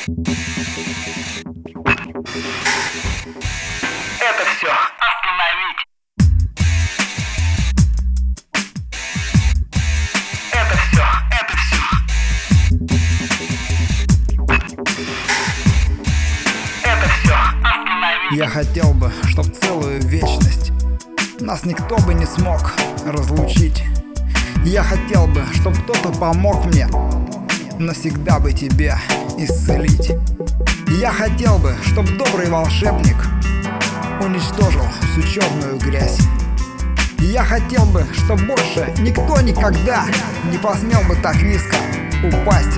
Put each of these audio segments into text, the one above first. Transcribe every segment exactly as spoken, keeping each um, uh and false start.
Это все остановить. Это все, это все. Это все остановить. Я хотел бы, чтоб целую вечность нас никто бы не смог разлучить. Я хотел бы, чтоб кто-то помог мне навсегда бы тебя исцелить. Я хотел бы, чтоб добрый волшебник уничтожил всю черную грязь. Я хотел бы, чтоб больше никто никогда не посмел бы так низко упасть.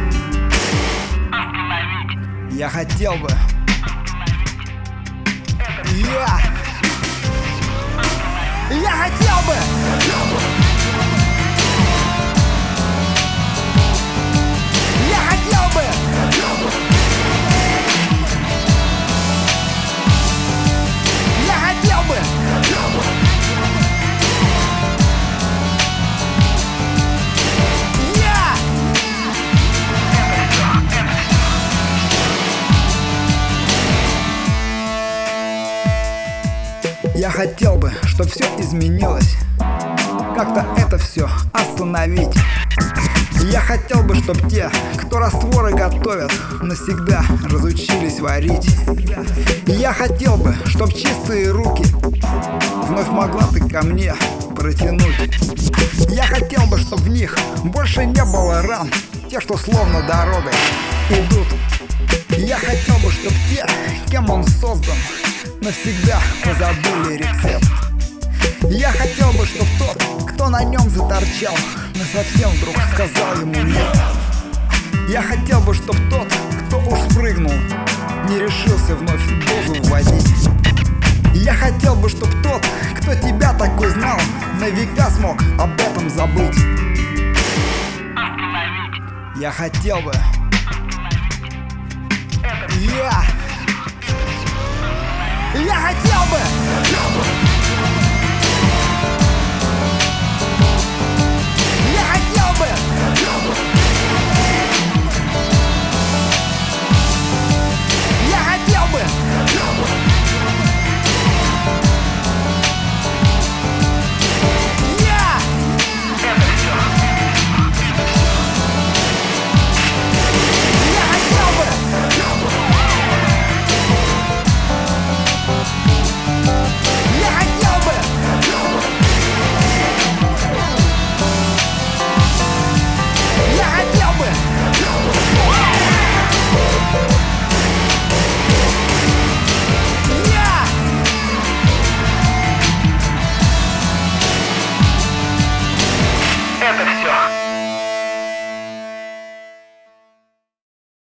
Я хотел бы Я Я хотел бы Я хотел бы Я хотел бы Я Я хотел бы, чтоб все изменилось, как-то это все остановить. Я хотел бы, чтоб те, кто растворы готовят, навсегда разучились варить. Я хотел бы, чтоб чистые руки вновь могла ты ко мне протянуть. Я хотел бы, чтоб в них больше не было ран, те, что словно дорогой идут. Я хотел бы, чтоб те, кем он создан, навсегда позабыли рецепт. Я хотел бы, чтоб тот, кто на нем заторчал, насовсем вдруг сказал ему нет. Я хотел бы, чтоб тот, кто уж спрыгнул, не решился вновь дозу вводить. Я хотел бы, чтоб тот, кто тебя такой знал, на века смог об этом забыть. Я хотел бы Я Я хотел бы Я хотел бы Я хотел бы Я Я хотел бы Я хотел бы Я хотел бы Я Это все